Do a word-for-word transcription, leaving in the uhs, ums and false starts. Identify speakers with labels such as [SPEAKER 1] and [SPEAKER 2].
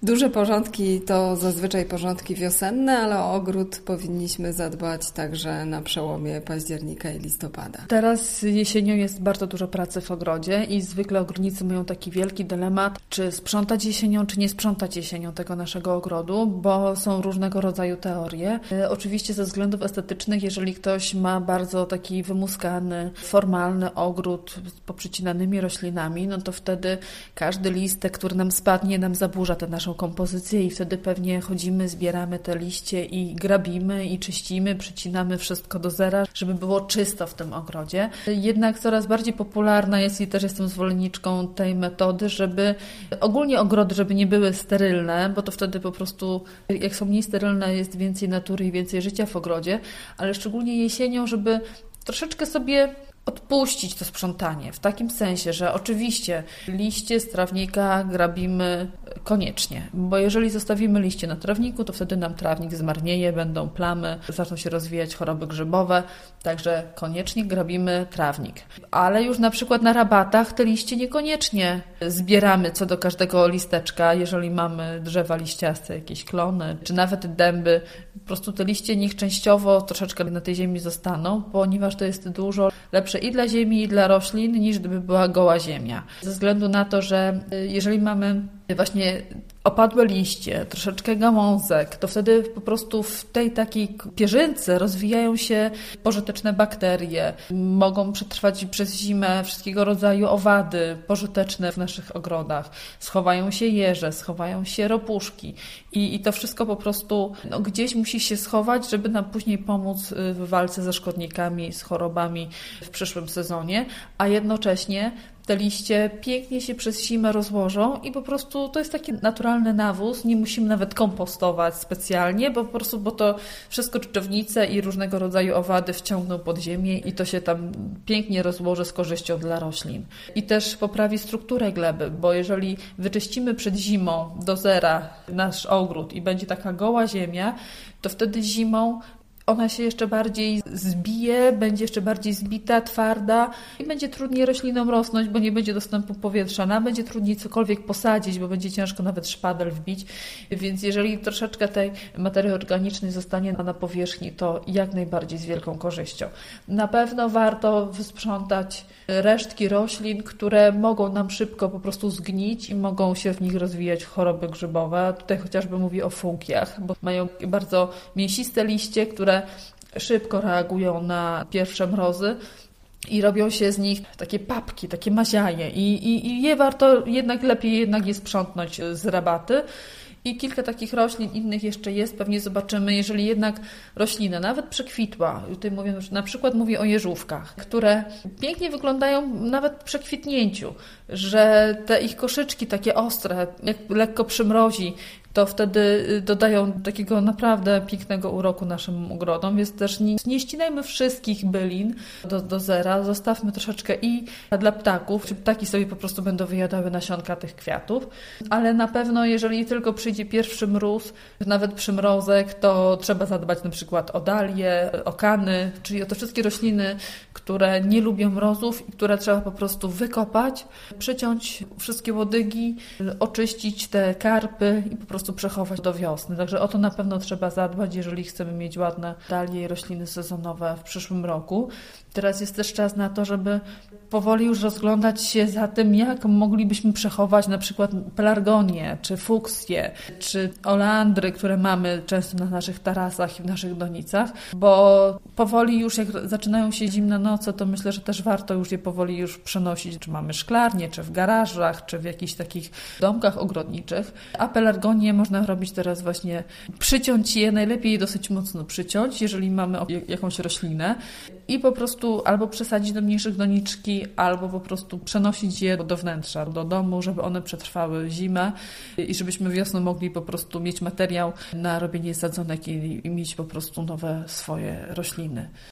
[SPEAKER 1] Duże porządki to zazwyczaj porządki wiosenne, ale o ogród powinniśmy zadbać także na przełomie października i listopada.
[SPEAKER 2] Teraz jesienią jest bardzo dużo pracy w ogrodzie i zwykle ogrodnicy mają taki wielki dylemat, czy sprzątać jesienią, czy nie sprzątać jesienią tego naszego ogrodu, bo są różnego rodzaju teorie. E, oczywiście ze względów estetycznych, jeżeli ktoś ma bardzo taki wymuskany, formalny ogród z poprzycinanymi roślinami, no to wtedy każdy listek, który nam spadnie, nam zaburza tę naszą kompozycję i wtedy pewnie chodzimy, zbieramy te liście i grabimy i czyścimy, przycinamy wszystko do zera, żeby było czysto w tym ogrodzie. Jednak coraz bardziej popularna jest i też jestem zwolenniczką tej metody, żeby ogólnie ogrody, żeby nie były sterylne, bo to wtedy po prostu jak są mniej sterylne, jest więcej natury i więcej życia w ogrodzie, ale szczególnie jesienią, żeby troszeczkę sobie odpuścić to sprzątanie, w takim sensie, że oczywiście liście z trawnika grabimy koniecznie, bo jeżeli zostawimy liście na trawniku, to wtedy nam trawnik zmarnieje, będą plamy, zaczną się rozwijać choroby grzybowe, także koniecznie grabimy trawnik. Ale już na przykład na rabatach te liście niekoniecznie zbieramy co do każdego listeczka, jeżeli mamy drzewa liściaste, jakieś klony, czy nawet dęby, po prostu te liście niech częściowo troszeczkę na tej ziemi zostaną, ponieważ to jest dużo lepsze i dla ziemi, i dla roślin, niż gdyby była goła ziemia. Ze względu na to, że jeżeli mamy właśnie opadłe liście, troszeczkę gałązek, to wtedy po prostu w tej takiej pierzynce rozwijają się pożyteczne bakterie. Mogą przetrwać przez zimę wszystkiego rodzaju owady pożyteczne w naszych ogrodach. Schowają się jeże, schowają się ropuszki i, i to wszystko po prostu no, gdzieś musi się schować, żeby nam później pomóc w walce ze szkodnikami, z chorobami w przyszłym sezonie, a jednocześnie te liście pięknie się przez zimę rozłożą i po prostu to jest taki naturalny nawóz, nie musimy nawet kompostować specjalnie, bo po prostu, bo to wszystko czczownice i różnego rodzaju owady wciągną pod ziemię i to się tam pięknie rozłoży z korzyścią dla roślin. I też poprawi strukturę gleby, bo jeżeli wyczyścimy przed zimą do zera nasz ogród i będzie taka goła ziemia, to wtedy zimą ona się jeszcze bardziej zbije, będzie jeszcze bardziej zbita, twarda i będzie trudniej roślinom rosnąć, bo nie będzie dostępu powietrza, no, będzie trudniej cokolwiek posadzić, bo będzie ciężko nawet szpadel wbić, więc jeżeli troszeczkę tej materii organicznej zostanie na powierzchni, to jak najbardziej z wielką korzyścią. Na pewno warto wysprzątać resztki roślin, które mogą nam szybko po prostu zgnić i mogą się w nich rozwijać choroby grzybowe. Tutaj chociażby mówię o funkiach, bo mają bardzo mięsiste liście, które szybko reagują na pierwsze mrozy i robią się z nich takie papki, takie maziaje i, i, i je warto, jednak lepiej jednak je sprzątnąć z rabaty. I kilka takich roślin innych jeszcze jest, pewnie zobaczymy, jeżeli jednak roślina nawet przekwitła, tutaj mówię, na przykład mówię o jeżówkach, które pięknie wyglądają nawet w przekwitnięciu, że te ich koszyczki takie ostre, jak lekko przymrozi, to wtedy dodają takiego naprawdę pięknego uroku naszym ogrodom, więc też nie, nie ścinajmy wszystkich bylin do, do zera, zostawmy troszeczkę i dla ptaków, czy ptaki sobie po prostu będą wyjadały nasionka tych kwiatów, ale na pewno jeżeli tylko przyjdzie pierwszy mróz, nawet przymrozek, to trzeba zadbać na przykład o dalie, o kany, czyli o te wszystkie rośliny, które nie lubią mrozów i które trzeba po prostu wykopać, przyciąć wszystkie łodygi, oczyścić te karpy i po prostu przechować do wiosny. Także o to na pewno trzeba zadbać, jeżeli chcemy mieć ładne dalie i rośliny sezonowe w przyszłym roku. Teraz jest też czas na to, żeby powoli już rozglądać się za tym, jak moglibyśmy przechować na przykład pelargonię, czy fuksję, czy oleandry, które mamy często na naszych tarasach i w naszych donicach, bo powoli już jak zaczynają się zimne noce, to myślę, że też warto już je powoli już przenosić, czy mamy szklarnie, czy w garażach, czy w jakichś takich domkach ogrodniczych, a pelargonię można robić teraz właśnie, przyciąć je, najlepiej dosyć mocno przyciąć, jeżeli mamy jakąś roślinę i po prostu albo przesadzić do mniejszych doniczki, albo po prostu przenosić je do wnętrza, do domu, żeby one przetrwały zimę i żebyśmy wiosną mogli po prostu mieć materiał na robienie sadzonek i, i mieć po prostu nowe swoje rośliny.